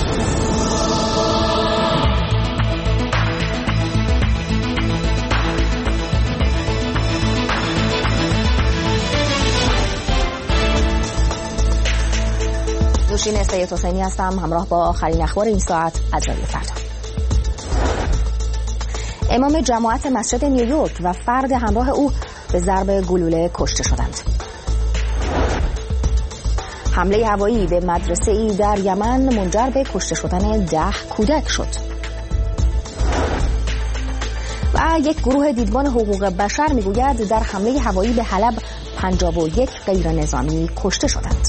نوشین سید حسینی هستم، همراه با آخرین اخبار این ساعت از رادیو فردا. امام جماعت مسجد نیویورک و فرد همراه او به ضرب گلوله کشته شدند. حمله هوایی به مدرسه‌ای در یمن منجر به کشته شدن 10 کودک شد. و یک گروه دیدبان حقوق بشر میگوید در حمله هوایی به حلب 51 غیر نظامی کشته شدند.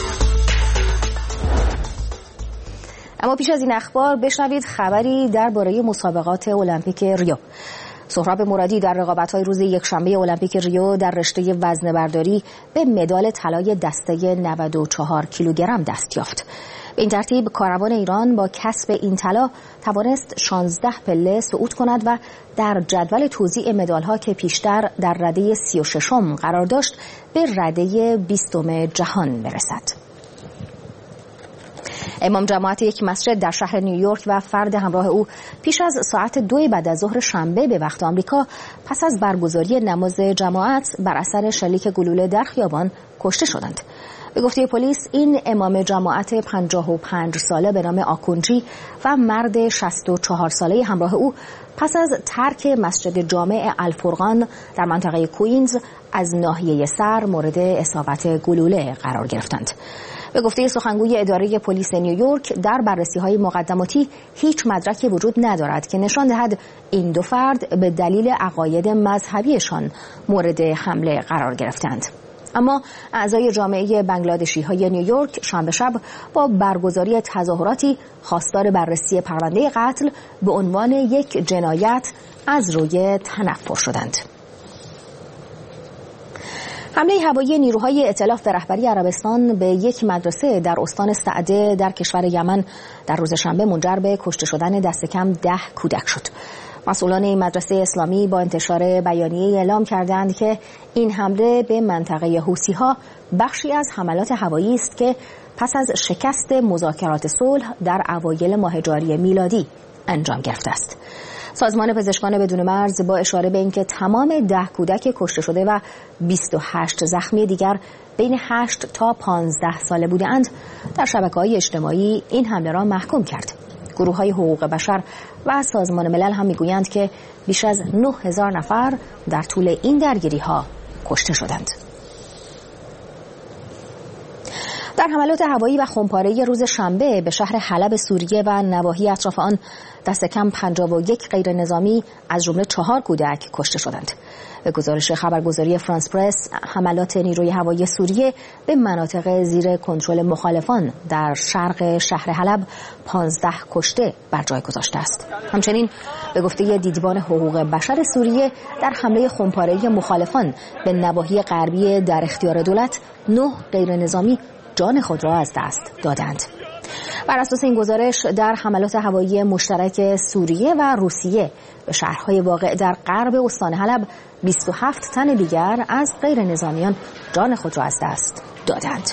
اما پیش از این اخبار بشنوید خبری درباره مسابقات المپیک ریو. سهراب مرادی در رقابت‌های روز یکشنبه المپیک ریو در رشته وزنه‌برداری به مدال طلای دسته 94 کیلوگرم دست یافت. به این ترتیب کاروان ایران با کسب این طلا توانست 16 پله صعود کند و در جدول توزیع مدال‌ها که پیشتر در رده 36م قرار داشت به رده 20م جهان برسد. امام جماعت یک مسجد در شهر نیویورک و فرد همراه او پیش از ساعت 2 بعد از ظهر شنبه به وقت آمریکا پس از برگزاری نماز جماعت بر اثر شلیک گلوله در خیابان کشته شدند. به گفته پلیس این امام جماعت 55 ساله به نام آکونجی و مرد 64 ساله همراه او پس از ترک مسجد جامع الفرقان در منطقه کوینز از ناحیه سر مورد اصابت گلوله قرار گرفتند. به گفته سخنگوی اداره پلیس نیویورک در بررسی‌های مقدماتی هیچ مدرکی وجود ندارد که نشان دهد این دو فرد به دلیل عقاید مذهبیشان مورد حمله قرار گرفتند. اما اعضای جامعه بنگلادشی‌های نیویورک شنبه شب با برگزاری تظاهراتی خواستار بررسی پرونده قتل به عنوان یک جنایت از روی تنفر شدند. حمله هوایی نیروهای ائتلاف به رهبری عربستان به یک مدرسه در استان سعده در کشور یمن در روز شنبه منجر به کشته شدن دست کم 10 کودک شد. مسئولان این مدرسه اسلامی با انتشار بیانیه اعلام کردند که این حمله به منطقه حوثی‌ها بخشی از حملات هوایی است که پس از شکست مذاکرات صلح در اوایل ماه جاری میلادی انجام گرفته است. سازمان پزشکان بدون مرز با اشاره به اینکه تمام 10 کودک کشته شده و 28 زخمی دیگر بین 8 تا 15 ساله بودند در شبکه‌های اجتماعی این حمله را محکوم کرد. گروه‌های حقوق بشر و سازمان ملل هم میگویند که بیش از 9000 نفر در طول این درگیری‌ها کشته شدند. در حملات هوایی و خمپاره‌ای روز شنبه به شهر حلب سوریه و نواحی اطراف آن دست کم 51 غیر نظامی از جمله 4 کودک کشته شدند. به گزارش خبرگزاری فرانس پرس، حملات نیروی هوایی سوریه به مناطق زیر کنترل مخالفان در شرق شهر حلب 15 کشته بر جای گذاشته است. همچنین به گفته دیدبان حقوق بشر سوریه در حمله خمپاره‌ای مخالفان به نواحی غربی در اختیار دولت 9 غیر نظامی جان خود را از دست دادند. بر اساس این گزارش در حملات هوایی مشترک سوریه و روسیه به شهرهای واقع در غرب استان حلب 27 تن دیگر از غیر نظامیان جان خود را از دست دادند.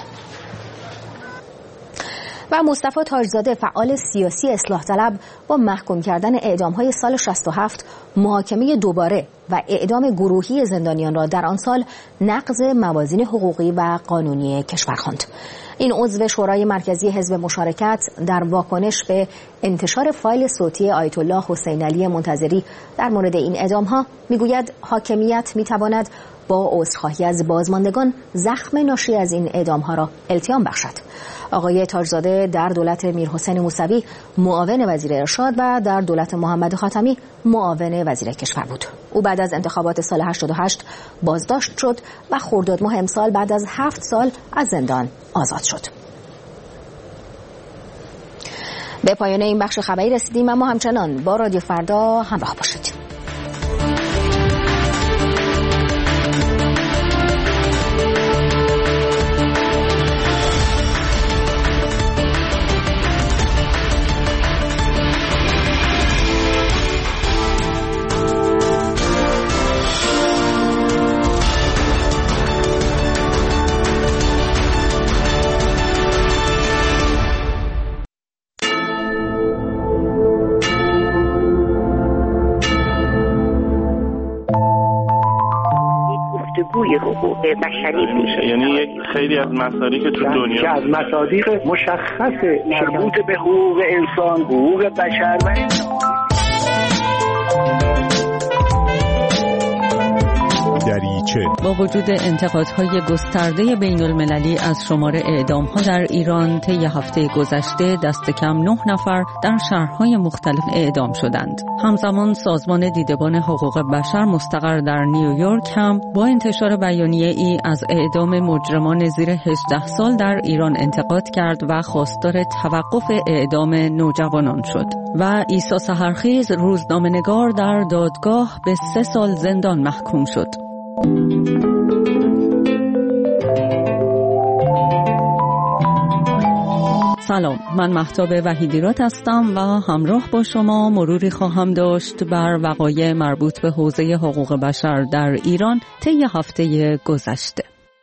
و مصطفی تاجزاده فعال سیاسی اصلاح طلب با محکوم کردن اعدام‌های سال 67 محاکمه دوباره و اعدام گروهی زندانیان را در آن سال نقض موازین حقوقی و قانونی کشور خواند. این عضو شورای مرکزی حزب مشارکت در واکنش به انتشار فایل صوتی آیت الله حسین علی منتظری در مورد این اعدام‌ها میگوید حاکمیت میتواند با عذرخواهی از بازماندگان زخم ناشی از این اعدام‌ها را التیام بخشد. آقای تاجزاده در دولت میرحسین موسوی معاون وزیر ارشاد و در دولت محمد خاتمی معاون وزیر کشور بود. او بعد از انتخابات سال 88 بازداشت شد و خرداد ماه امسال بعد از 7 سال از زندان آزاد شد. به پایان این بخش خبری رسیدیم، اما همچنان با رادیو فردا همراه باشید. روی حقوق بشری میشه. یعنی یک خیلی از مصادیق تو دنیا که از مصادیق مشخص مربوط به حقوق انسان، حقوق بشر و دریچه. با وجود انتقادهای گسترده بین المللی از شمار اعدام‌ها در ایران، طی هفته گذشته دست کم 9 نفر در شهرهای مختلف اعدام شدند. همزمان سازمان دیدبان حقوق بشر مستقر در نیویورک هم با انتشار بیانیه‌ای از اعدام مجرمان زیر 18 سال در ایران انتقاد کرد و خواستار توقف اعدام نوجوانان شد. و عیسی سحرخیز، روزنامه‌نگار، در دادگاه به 3 سال زندان محکوم شد. سلام، من مهتاب وحیدیراد هستم و همراه با شما مروری خواهم داشت بر وقایع مربوط به حوزه حقوق بشر در ایران طی هفته گذشته.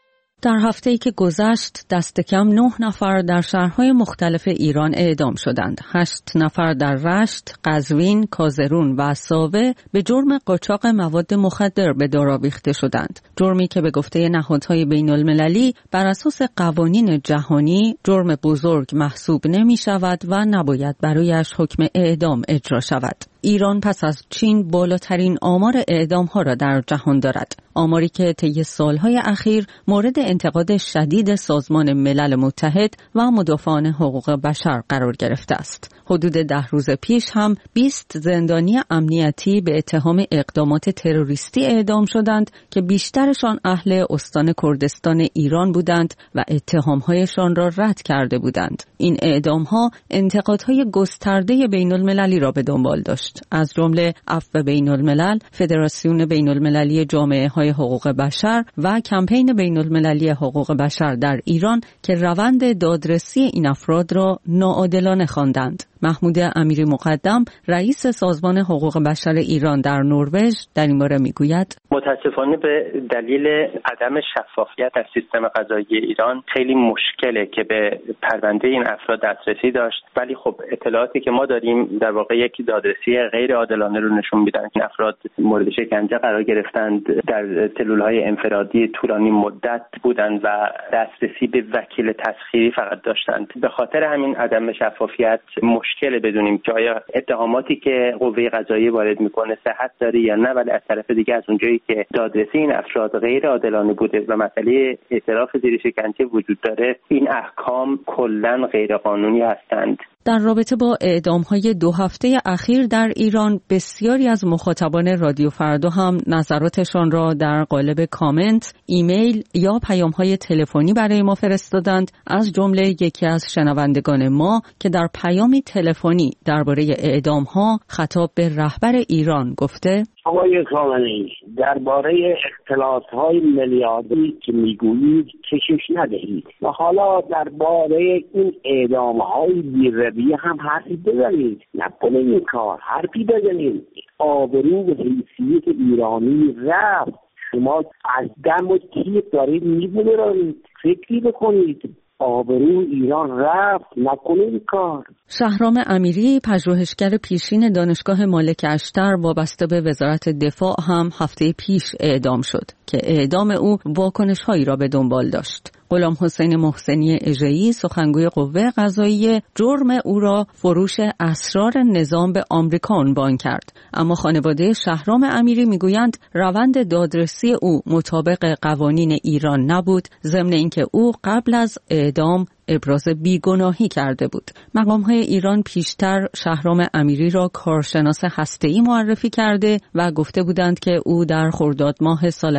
در هفته‌ای که گذشت دست کم 9 نفر در شهرهای مختلف ایران اعدام شدند. 8 نفر در رشت، قزوین، کازرون و ساوه به جرم قاچاق مواد مخدر به دار آویخته شدند. جرمی که به گفته نهادهای بین‌المللی بر اساس قوانین جهانی جرم بزرگ محسوب نمی‌شود و نباید برایش حکم اعدام اجرا شود. ایران پس از چین بالاترین آمار اعدام‌ها را در جهان دارد. آماری که طی سالهای اخیر مورد انتقاد شدید سازمان ملل متحد و مدافعان حقوق بشر قرار گرفته است. حدود 10 روز پیش هم 20 زندانی امنیتی به اتهام اقدامات تروریستی اعدام شدند که بیشترشان اهل استان کردستان ایران بودند و اتهام‌هایشان را رد کرده بودند. این اعدام‌ها انتقادهای گسترده بین‌المللی را به دنبال داشت، از جمله عفو بین‌الملل، فدراسیون بین‌المللی جامعه‌های حقوق بشر و کمپین بین‌المللی حقوق بشر در ایران که روند دادرسی این افراد را ناعادلانه خواندند. محمود امیری مقدم، رئیس سازمان حقوق بشر ایران در نروژ، در این باره میگوید: متاسفانه به دلیل عدم شفافیت در سیستم قضایی ایران خیلی مشکله که به پرونده این افراد دسترسی داشت، ولی خب اطلاعاتی که ما داریم در واقع یک دادرسی غیر عادلانه رو نشون میدن. این افراد مورد شکنجه قرار گرفتند، در سلول‌های انفرادی طولانی مدت بودند و دسترسی به وکیل تسخیری فقط داشتند. به خاطر همین عدم شفافیت مشکل بدونیم که آیا اتهاماتی که قوه قضاییه وارد میکنه صحت داره یا نه، ولی از طرف دیگه از اونجایی که دادرسی این افراد غیر عادلانه بوده و مسئله اعتراف زیر شکنجه وجود داره، این احکام کلاً غیر قانونی هستند. در رابطه با اعدام‌های 2 هفته اخیر در ایران، بسیاری از مخاطبان رادیو فردا هم نظراتشان را در قالب کامنت، ایمیل یا پیام‌های تلفنی برای ما فرستادند. از جمله یکی از شنوندگان ما که در پیامی تلفنی درباره اعدام‌ها خطاب به رهبر ایران گفته: آقای خامنه‌ای، درباره اختلاس‌های میلیاردی که میگویید کشش ندهید و حالا درباره این اعدام‌های بی‌رویه هم حرفی بزنید. نکنید این کار، حرفی بزنید. آبرو و حیثیت ایرانی رفت. شما از دم و تیغ دارید می‌برید. فکری بکنید. آبروی ایران رفت، نکنید کار. شهرام امیری، پژوهشگر پیشین دانشگاه مالک اشتر وابسته به وزارت دفاع، هم هفته پیش اعدام شد که اعدام او واکنش‌هایی را به دنبال داشت. غلام حسین محسنی اژه‌ای، سخنگوی قوه قضاییه، جرم او را فروش اسرار نظام به آمریکا عنوان کرد، اما خانواده شهرام امیری میگویند روند دادرسی او مطابق قوانین ایران نبود، ضمن اینکه او قبل از اعدام ابراز بیگناهی کرده بود. مقام‌های ایران پیشتر شهرام امیری را کارشناس هسته‌ای معرفی کرده و گفته بودند که او در خرداد ماه سال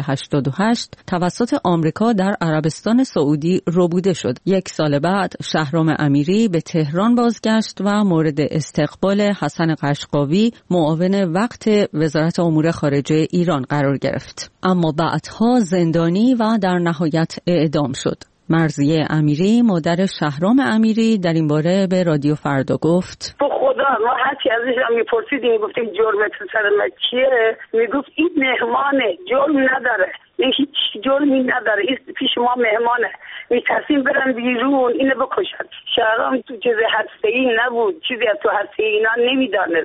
88 توسط آمریکا در عربستان سعودی ربوده شد. 1 سال بعد شهرام امیری به تهران بازگشت و مورد استقبال حسن قشقاوی، معاون وقت وزارت امور خارجه ایران قرار گرفت، اما بعدها زندانی و در نهایت اعدام شد. مرضیه امیری، مادر شهرام امیری، در این باره به رادیو فردا گفت: تو خدا ما هرچی ازش هم میپرسیدیم گفتیم جرمت سر من چیه؟ میگفت این مهمانه، جرم نداره، این هیچ جرمی نداره، این پیش ما مهمانه، میترسیم برن بیرون اینو بکشن. شهرام تو چیز هسته‌ای نبود، چیزی از تو هسته اینا نمیدانست.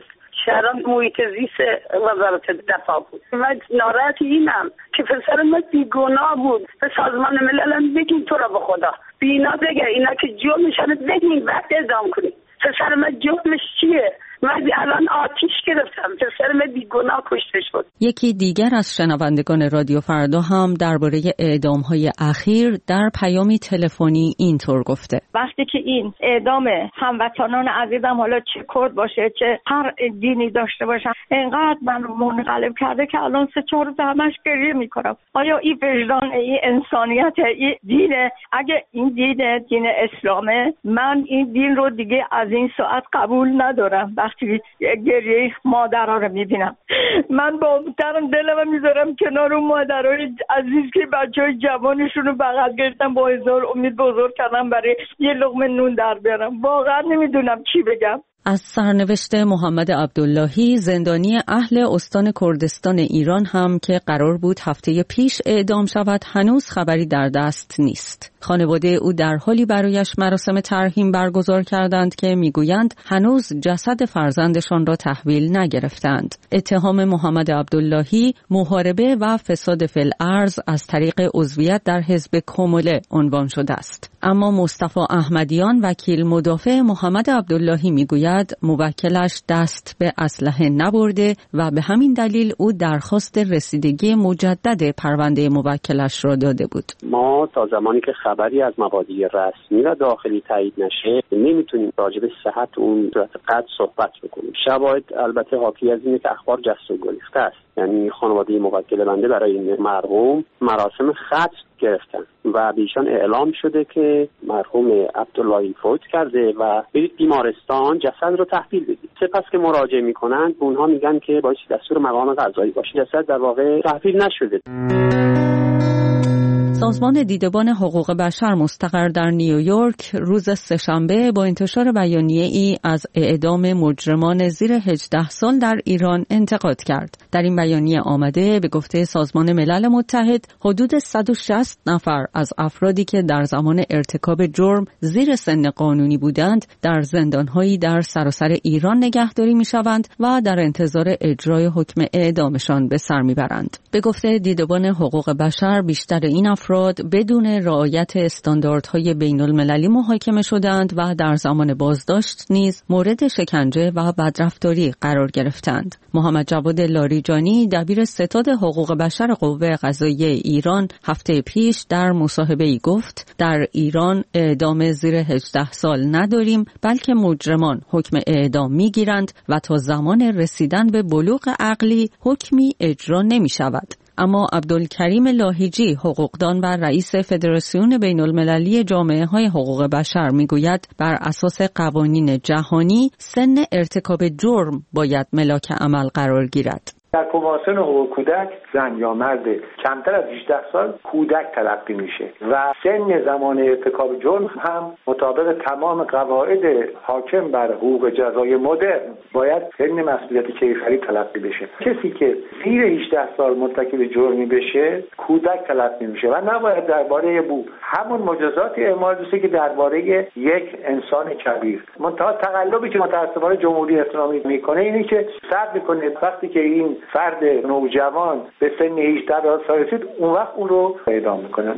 شهران محیط زیست وزارت دفاع بود. من ناراحت اینم که پسر من بیگناه بود. به سازمان ملل بگین تو را به خدا بینا بگه اینا که جرمشان بگین بعد اعدام کنید. پسر من جرمش چیه؟ من الان آتیش گرفتم، پسر من بیگناه کشته شد. یکی دیگر از شنوندگان رادیو فردا هم درباره اعدام‌های اخیر در پیامی تلفنی اینطور گفته: وقتی که این اعدام هموطنان عزیزم، حالا چه کرد باشه چه هر دینی داشته باشن، انقدر من رو منقلب کرده که الان 3-4 روز همش گریه میکنم. آیا این وجدان، این انسانیت، این دینه؟ اگه این دین اسلامه، من این دین رو دیگه از این ساعت قبول ندارم. وقتی گریه مادرها رو میبینم، من با محترم دلم میذارم کنار اون مادرای عزیز که بچهای جوانشون رو بغل گرفتن، با هزار امید بزرگ کردن برای یه لقمه نون در بیارم. واقعا نمیدونم چی بگم. از سرنوشت محمد عبداللهی، زندانی اهل استان کردستان ایران هم که قرار بود هفته پیش اعدام شود، هنوز خبری در دست نیست. خانواده او در حالی برایش مراسم ترحیم برگزار کردند که میگویند هنوز جسد فرزندشان را تحویل نگرفتند. اتهام محمد عبداللهی محاربه و فساد فی الارض از طریق عضویت در حزب کموله عنوان شده است. اما مصطفی احمدیان، وکیل مدافع محمد عبداللهی، میگوید موکلش دست به اسلحه نبرده و به همین دلیل او درخواست رسیدگی مجدد پرونده موکلش را داده بود. ما تا زمانی که خبری از مبادی رسمی و داخلی تایید نشه نمیتونیم راجع به صحت اون صورت قطع صحبت بکنیم. شواهد البته حاکی از اینه که اخبار جست و گریخته است. یعنی خانواده موکل بنده برای مرحوم مراسم ختم گرفتن و به ایشان اعلام شده که مرحوم عبداللهی فوت کرده و برید بیمارستان جسد رو تحویل بدید. سپس که مراجعه میکنن به اونها میگن که باید دستور مقام قضایی باشه، جسد در واقع تحویل نشده. سازمان دیدبان حقوق بشر مستقر در نیویورک روز سه‌شنبه با انتشار بیانیه‌ای از اعدام مجرمان زیر 18 سال در ایران انتقاد کرد. در این بیانیه آمده به گفته سازمان ملل متحد حدود 160 نفر از افرادی که در زمان ارتکاب جرم زیر سن قانونی بودند در زندان‌هایی در سراسر ایران نگهداری می‌شوند و در انتظار اجرای حکم اعدامشان به سر می‌برند. به گفته دیدبان حقوق بشر بیشتر این افراد بدون رعایت استانداردهای بین‌المللی محاکمه شدند و در زمان بازداشت نیز مورد شکنجه و بدرفتاری قرار گرفتند. محمد جواد لاریجانی، دبیر ستاد حقوق بشر قوه قضاییه ایران، هفته پیش در مصاحبه‌ای گفت در ایران اعدام زیر 18 سال نداریم، بلکه مجرمان حکم اعدام میگیرند و تا زمان رسیدن به بلوغ عقلی حکمی اجرا نمی‌شود. اما عبدالکریم لاهیجی، حقوقدان و رئیس فدراسیون بین‌المللی جامعه‌های حقوق بشر میگوید بر اساس قوانین جهانی سن ارتکاب جرم باید ملاک عمل قرار گیرد. در کنوانسیون حقوق کودک زن یا مرد کمتر از 18 سال کودک تلقی میشه و سن زمان ارتکاب جرم هم مطابق تمام قواعد حاکم بر حقوق جزای مدرن باید سن مسئولیت کیفری تلقی بشه. کسی که زیر 18 سال مرتکب جرمی بشه کودک تلقی میشه و نباید درباره همون مجازاتی اعمال بشه که درباره یک انسان کبیر. منتها تقلبی که متأسفانه جمهوری اسلامی میکنه اینه که صبر میکنه وقتی که این فرد نوجوان به سن 18 سال رسید اون وقت اون رو اعدام میکنه.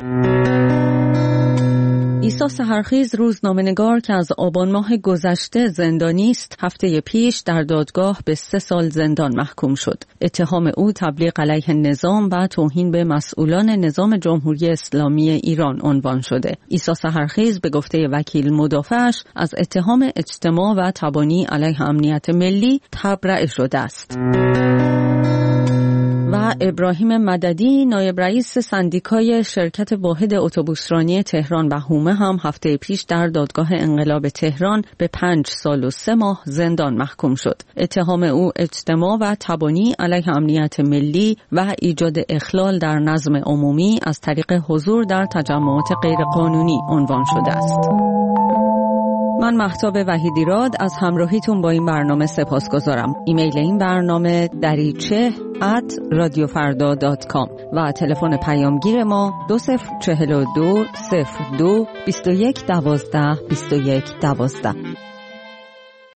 عیسی سحرخیز، روزنامه‌نگار که از آبان ماه گذشته زندانی است، هفته پیش در دادگاه به 3 سال زندان محکوم شد. اتهام او تبلیغ علیه نظام و توهین به مسئولان نظام جمهوری اسلامی ایران عنوان شده. عیسی سحرخیز به گفته وکیل مدافعش از اتهام اجتماع و تبانی علیه امنیت ملی تبرئه شده است. و ابراهیم مددی، نایب رئیس سندیکای شرکت واحد اتوبوسرانی تهران و هومه هم هفته پیش در دادگاه انقلاب تهران به 5 سال و 3 ماه زندان محکوم شد. اتهام او اجتماع و تبانی علیه امنیت ملی و ایجاد اخلال در نظم عمومی از طریق حضور در تجمعات غیرقانونی عنوان شده است. من مهتاب وحیدیراد از همراهیتون با این برنامه سپاسگزارم. ایمیل این برنامه dariche@radiofarda.com و تلفن پیامگیر ما 2042 02 21 12 21 12.